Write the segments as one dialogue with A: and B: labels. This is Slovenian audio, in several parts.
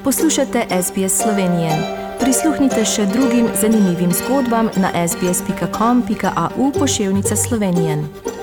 A: Poslušate SBS Slovenije. Prisluhnite še drugim zanimivim zgodbam na sbs.com.au/Slovenije.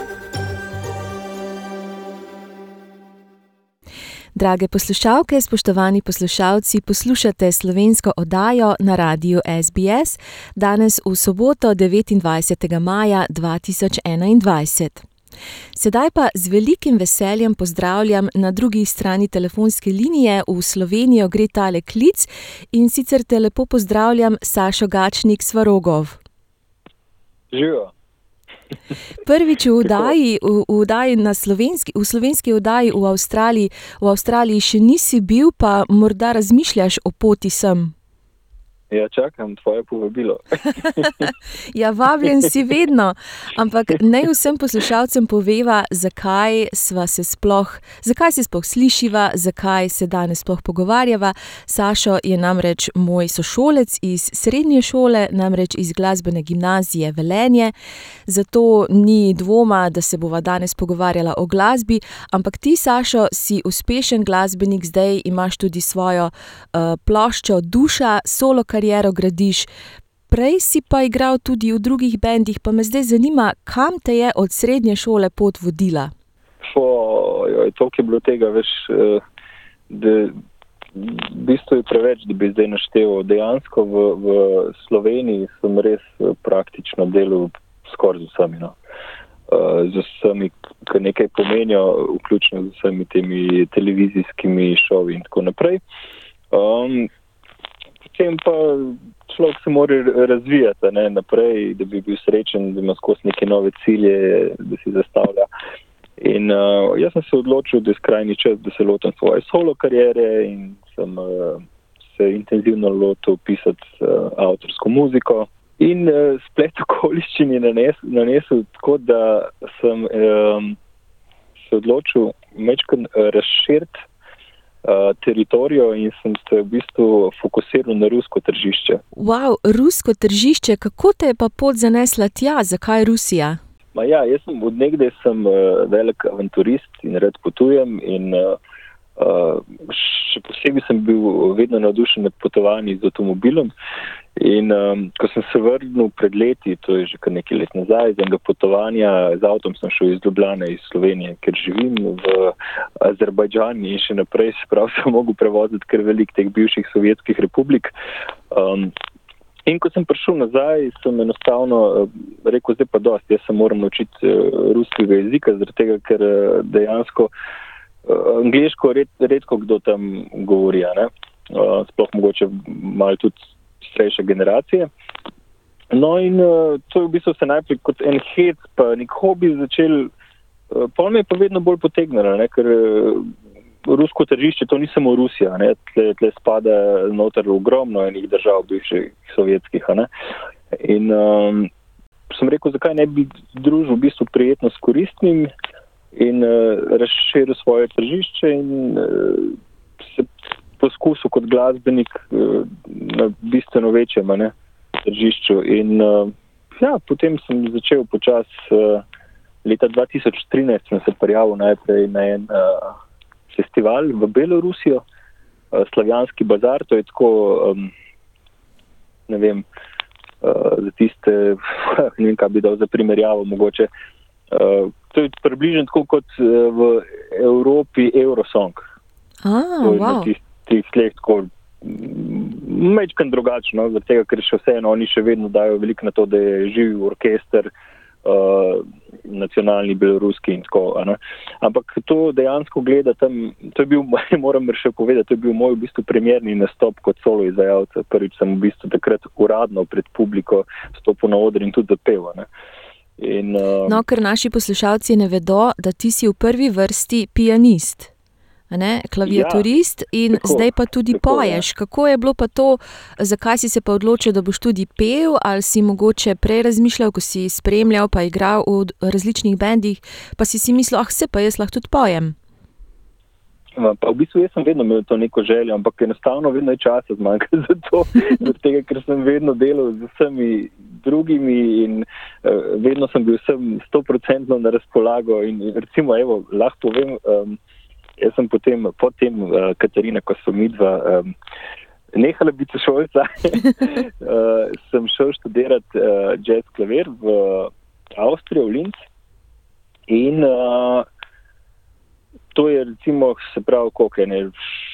A: Drage poslušalke, spoštovani poslušalci, poslušate slovensko oddajo na radiju SBS, danes v soboto 29. maja 2021. Sedaj pa z velikim veseljem pozdravljam na drugi strani telefonske linije. V Slovenijo gre tale klic in sicer te lepo pozdravljam, Sašo Gačnik Svarogov.
B: Živijo.
A: Prvič v oddaji v slovenski oddaji v Avstraliji. V Avstraliji še nisi bil, pa morda razmišljaš o poti sem.
B: Ja, čakam tvoje povabilo.
A: Ja, vabljen si vedno, ampak naj vsem poslušalcem poveva, zakaj se sploh slišiva, zakaj se danes sploh pogovarjava. Sašo je namreč moj sošolec iz srednje šole, namreč iz glasbene gimnazije Velenje, zato ni dvoma, da se bova danes pogovarjala o glasbi, ampak ti, Sašo, si uspešen glasbenik, zdaj imaš tudi svojo ploščo Duša, solo kariero gradiš. Prej si pa igral tudi v drugih bendih, pa me zdaj zanima, kam te je od srednje šole pot vodila?
B: Toliko je bilo tega, veš, da v bistvu je preveč, da bi zdaj naštel. Dejansko v Sloveniji sem res praktično delal skoraj z vsemi, z vsemi, ki nekaj pomenijo, vključno z vsemi temi televizijskimi šovi in tako naprej. Potem pa človek se mora razvijati naprej, da bi bil srečen, da ima skozi neke nove cilje, da si zastavlja. In jaz sem se odločil, da je skrajni čas, da se lotim svoje solo kariere in sem se intenzivno lotil pisati avtorsko muziko. In splet okoliščin je nanesel tako, da sem se odločil majčkeno razširiti teritorijo in sem se v bistvu fokusiral na rusko tržišče.
A: Wow, rusko tržišče, kako te je pa pot zanesla tja? Zakaj Rusija?
B: Jaz sem od nekdaj velik avanturist in rad potujem in še posebej sem bil vedno navdušen nad potovanji z avtomobilom. In ko sem se vrnil pred leti, to je že kar nekaj let nazaj, z enega potovanja z avtom sem šel iz Ljubljane, iz Slovenije, ker živim v Azerbajdžanu in še naprej, se pravi, sem mogel prevoziti kar veliko teh bivših sovjetskih republik. In ko sem prišel nazaj, sem enostavno rekel, zdaj pa dosti, jaz se moram naučiti ruskega jezika, zaradi tega, ker dejansko angleško redko kdo tam govori, sploh mogoče malo tudi starejše generacije. No in to je v bistvu se najprej kot en hec pa nek hobi začel, pol me je pa vedno bolj potegnilo, ker rusko tržišče to ni samo Rusija, tle spada noter ogromno enih držav bivših sovjetskih, In sem rekel, zakaj ne bi družil v bistvu prijetno s koristnim in razširil svoje tržišče in se poskusil kot glasbenik na bistveno večjem tržišču. In potem sem začel počas leta 2013 sem se prijavil najprej na en festival v Belorusijo, Slavjanski bazar, to je tako, za tiste, ne vem, kaj bi dal za primerjavo mogoče, to je približno tako kot v Evropi Eurosong.
A: Wow.
B: Tih tleh tako majčkeno drugačno, zaradi tega, ker še vseeno oni še vedno dajo veliko na to, da je živi orkester, nacionalni beloruski in tako, Ampak to dejansko gleda tam, to je bil, moram še povedati, to je bil moj v bistvu premierni nastop kot solo izvajalec. Prvič sem v bistvu takrat uradno pred publiko stopil na oder in tudi zapel,
A: No, ker naši poslušalci ne vedo, da ti si v prvi vrsti pianist, klaviaturist, in tako, zdaj pa tudi poješ. Kako je bilo pa to, zakaj si se pa odločil, da boš tudi pel, ali si mogoče prej razmišljal, ko si spremljal pa igral v različnih bendih, pa si mislil, se pa jaz lahko tudi pojem?
B: Pa v bistvu jaz sem vedno imel to neko željo, ampak enostavno vedno je časa zmanjka za to, zaradi tega, ker sem vedno delal z vsemi drugimi in vedno sem bil vsem 100% na razpolago in recimo, lahko povem, Jaz sem potem, Katarina, ko smo midva nehala biti šolca, sem šel študirati jazz klavir v Avstrijo, v Linz. In to je recimo, se pravi, koliko je,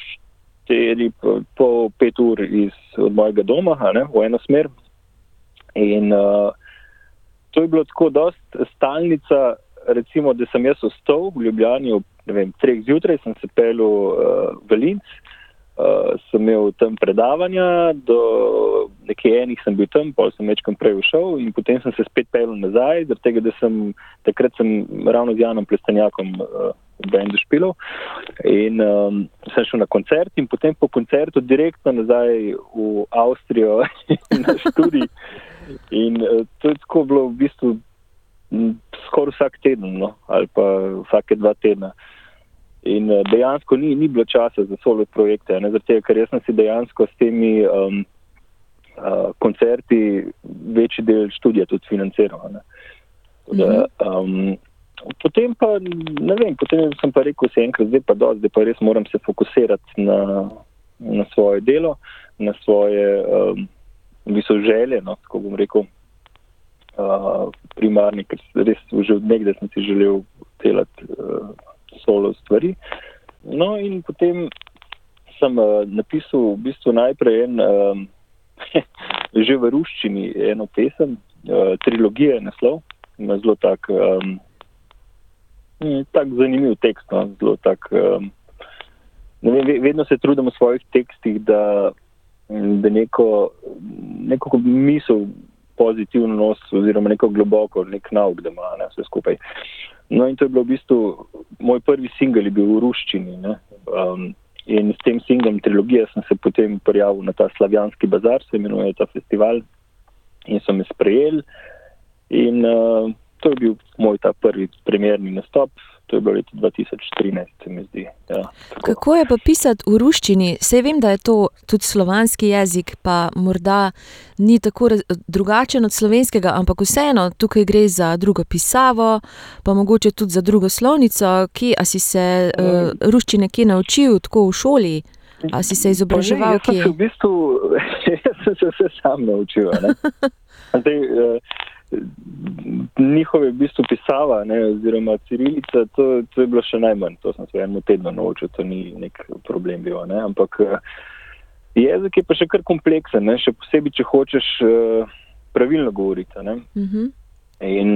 B: 4,5 ur od mojega doma, v eno smer. In to je bilo tako dosti stalnica, recimo, da sem jaz ostal v Ljubljani ob 3 zjutraj, sem se peljal v Linz, sem imel tam predavanja, do nekje enih sem bil tam, pol sem večkrat prej ušel in potem sem se spet peljal nazaj, zaradi tega, da takrat sem ravno z Janom Plestenjakom v bendu špilal in sem šel na koncert in potem po koncertu direktno nazaj v Avstrijo na študij in to je tako bilo v bistvu skoraj vsak teden, no, ali pa vsake 2 tedna. In dejansko ni bilo časa za solo projekte, zaradi tega, ker jaz sem si dejansko s temi koncerti večji del študija tudi financiral. Potem pa, ne vem, potem sem pa rekel si enkrat, zdaj pa res moram se fokusirati na svoje delo, na svoje želje, no, tako bom rekel, primarni, ker res že od nekdaj sem si želel delati solo stvari. No in potem sem napisal v bistvu najprej že v ruščini eno pesem, Trilogija je naslov, ima zelo tak zanimiv tekst, no, zelo tak, ne vem, vedno se trudim v svojih tekstih, da neko misel pozitivno nos oziroma neko globoko, nek nauk, da ima vse skupaj. No in to je bilo v bistvu, moj prvi singel je bil v ruščini, ne? In s tem singlom Trilogija sem se potem prijavil na ta Slavjanski bazar, se imenuje ta festival, in so me sprejeli in to je bil moj ta prvi premierni nastop, to je bilo leta 2013, se mi zdi. Ja,
A: kako je pa pisati v ruščini? Saj vem, da je to tudi slovanski jezik, pa morda ni tako drugačen od slovenskega, ampak vseeno, tukaj gre za drugo pisavo, pa mogoče tudi za drugo slovnico. A si se ruščine kje naučil, tako v šoli? A si se izobraževal kje?
B: Jaz sem se vse sam naučil. Zdaj, njihove v bistvu pisava, oziroma cirilica, to je bilo še najmanj, to sem se v enem tednu naučil, to ni nek problem bil, ampak jezik je pa še kar kompleksen, še posebej, če hočeš pravilno govoriti. In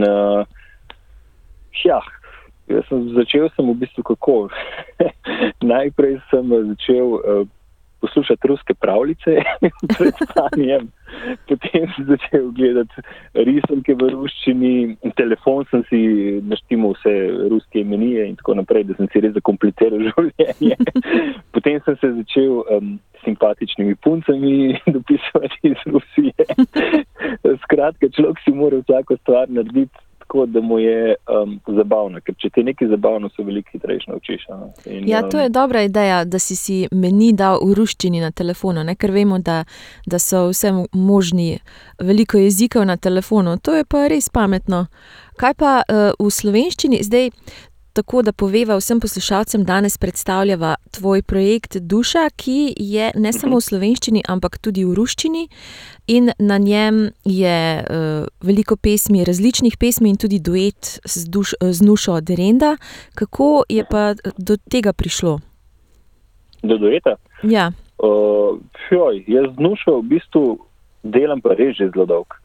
B: začel sem v bistvu kako. Najprej sem začel poslušati ruske pravljice pred spanjem, potem sem začel gledati risanke v ruščini, telefon sem si naštimal vse ruske imenije in tako naprej, da sem si res zakompliciral življenje. Potem sem se začel simpatičnimi puncami dopisovati iz Rusije. Skratka, človek si mora vsako stvar narediti tako, da mu je zabavno, ker če ti je nekaj zabavno, se veliko hitrejš naučiš.
A: Ja, to je dobra ideja, da si meni dal v ruščini na telefonu, ker vemo, da so vse možni veliko jezikov na telefonu. To je pa res pametno. Kaj pa v slovenščini? Zdaj, tako da poveva vsem poslušalcem, danes predstavljava tvoj projekt Duša, ki je ne samo v slovenščini, ampak tudi v ruščini in na njem je veliko pesmi, različnih pesmi in tudi duet z Nušo Derenda. Kako je pa do tega prišlo?
B: Do dueta?
A: Ja.
B: Jaz z Nušo v bistvu delam pa res že zelo dolg.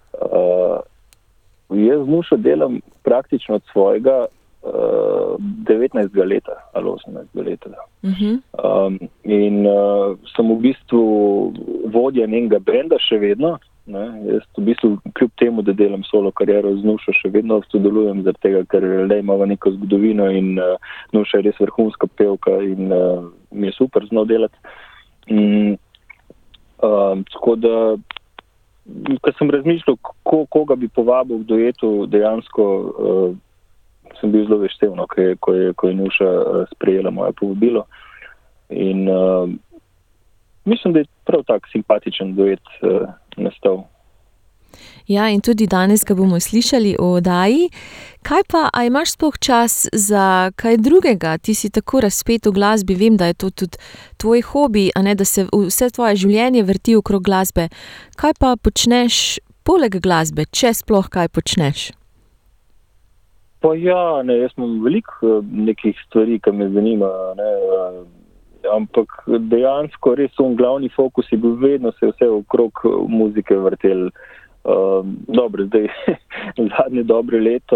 B: Jaz z Nušo delam praktično od svojega 19. leta ali 18. leta. In sem v bistvu vodja njenega benda še vedno. Jaz v bistvu kljub temu, da delam solo kariero z Nušo, še vedno sodelujem, zaradi tega, ker le imamo neko zgodovino in Nuša je res vrhunska pevka in mi je super z njo delati. Tako da, ko sem razmišljal, koga bi povabil v duetu, dejansko sem bil zelo vesel, ko je Nuša sprejela moje povabilo. In mislim, da je prav tak simpatičen duet nastal.
A: Ja, in tudi danes ga bomo slišali v oddaji. Kaj pa, a imaš sploh čas za kaj drugega? Ti si tako razpet v glasbi, vem, da je to tudi tvoj hobi, a ne, da se vse tvoje življenje vrti okrog glasbe. Kaj pa počneš poleg glasbe, če sploh kaj počneš?
B: Pa ja, jaz imam veliko nekih stvari, ki me zanimajo, ne, ampak dejansko res glavni fokus je bil vedno se vse okrog muzike vrtel. Dobro, zdaj zadnje dobre leto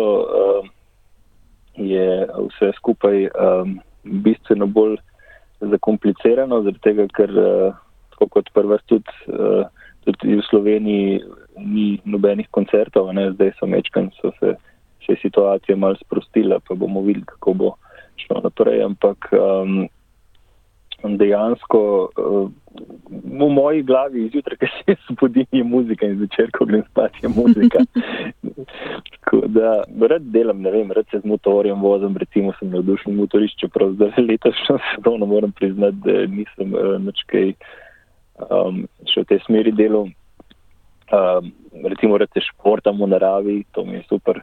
B: je vse skupaj bistveno bolj zakomplicirano, zaradi tega, ker tako kot prva tudi v Sloveniji ni nobenih koncertov, ne, zdaj so se situacija malo sprostila, pa bomo videli, kako bo šlo naprej, ampak dejansko v moji glavi izjutraj, ko se zbudim, je muzika in zvečer, ko grem spat, je muzika. Tako da rad delam, ne vem, rad se z motorjem vozim, recimo sem navdušen motorišč, čeprav za letošnjo sezono moram priznati, da nisem nič kaj še v tej smeri delal. Recimo rad se športam v naravi, to mi je super.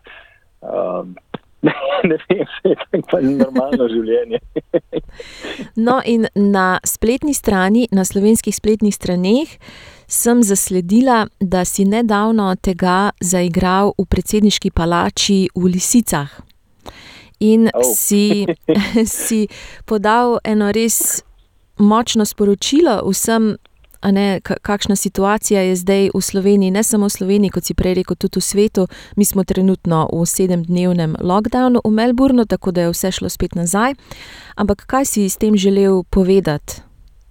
B: Ne vem, vse je pa normalno življenje.
A: No, in na spletni strani, na slovenskih spletnih straneh sem zasledila, da si nedavno tega zaigral v predsedniški palači v Lisicah. In si podal eno res močno sporočilo vsem, a ne, kakšna situacija je zdaj v Sloveniji, ne samo v Sloveniji, kot si prej rekel, tudi v svetu. Mi smo trenutno v 7-dnevnem lockdownu v Melbournu, tako da je vse šlo spet nazaj. Ampak kaj si s tem želel povedati?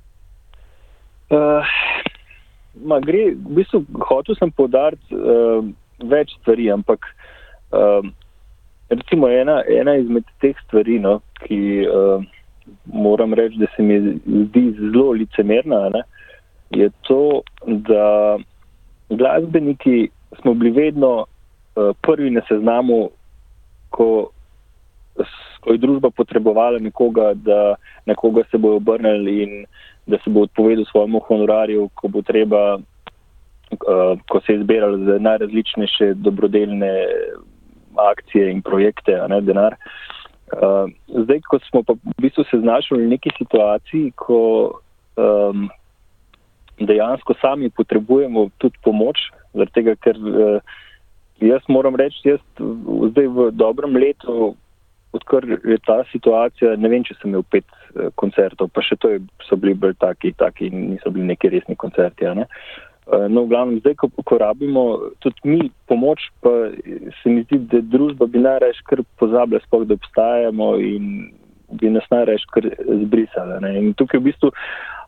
B: V bistvu hotel sem poudariti več stvari, ampak recimo ena izmed teh stvari, no, ki moram reči, da se mi zdi zelo licemerna, ne, je to, da glasbeniki smo bili vedno prvi na seznamu, ko je družba potrebovala nekoga, da na koga se bojo obrnili in da se bo odpovedal svojemu honorarju, ko bo treba, ko se je zbiralo za najrazličnejše dobrodelne akcije in projekte, a ne, denar. Zdaj, ko smo pa v bistvu se znašli v neki situaciji, ko dejansko sami potrebujemo tudi pomoč, zaradi tega, ker jaz moram reči, zdaj v dobrem letu, odkar je ta situacija, ne vem, če sem imel 5 koncertov, pa še to so bili bolj taki, niso bili neki resni koncerti, ne. No, v glavnem, zdaj, ko rabimo tudi mi pomoč, pa se mi zdi, da družba bi najrajš kar pozabila sploh, da obstajamo in bi nas najrajš kar zbrisala, ne. In tukaj v bistvu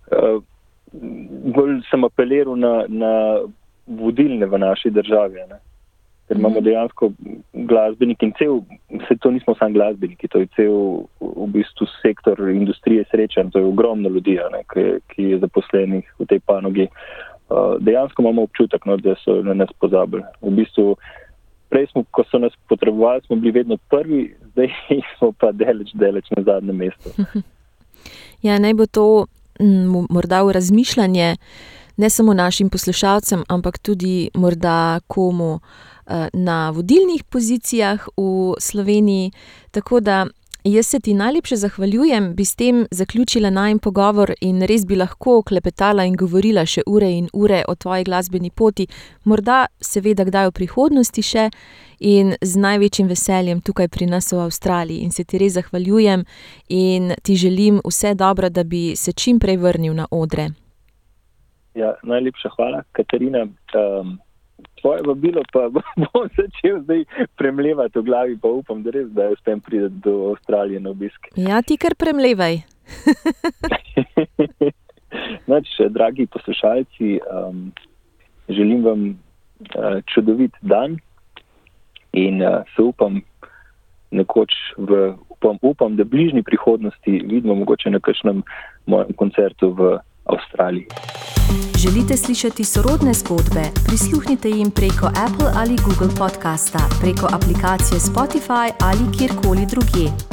B: bolj sem apeliral na vodilne v naši državi, ne. Ker imamo dejansko glasbeniki in vse to nismo samo glasbeniki, to je cel v bistvu sektor industrije srečanj, to je ogromno ljudi, ne, ki je zaposlenih v tej panogi. Dejansko imamo občutek, no, da so na nas pozabili. V bistvu, prej smo, ko so nas potrebovali, smo bili vedno prvi, zdaj smo pa daleč na zadnjem mestu.
A: Ja, naj bo to morda v razmišljanje ne samo našim poslušalcem, ampak tudi morda komu na vodilnih pozicijah v Sloveniji. Tako da jaz se ti najlepše zahvaljujem, bi s tem zaključila najin pogovor in res bi lahko klepetala in govorila še ure in ure o tvoji glasbeni poti. Morda seveda kdaj v prihodnosti še in z največjim veseljem tukaj pri nas v Avstraliji. In se ti res zahvaljujem in ti želim vse dobro, da bi se čim prej vrnil na odre.
B: Ja, najlepša hvala, Katarina. Tvoje vabilo pa bom začel zdaj premlevati v glavi, pa upam, da res, da uspem priti do Avstralije na obisk.
A: Ja, ti kar premlevaj.
B: Dragi poslušalci, želim vam čudovit dan in se upam nekoč upam, da v bližnji prihodnosti vidimo mogoče na kakšnem mojem koncertu v Avstraliji.
C: Želite slišati sorodne zgodbe? Prisluhnite jim preko Apple ali Google podcasta, preko aplikacije Spotify ali kjerkoli drugje.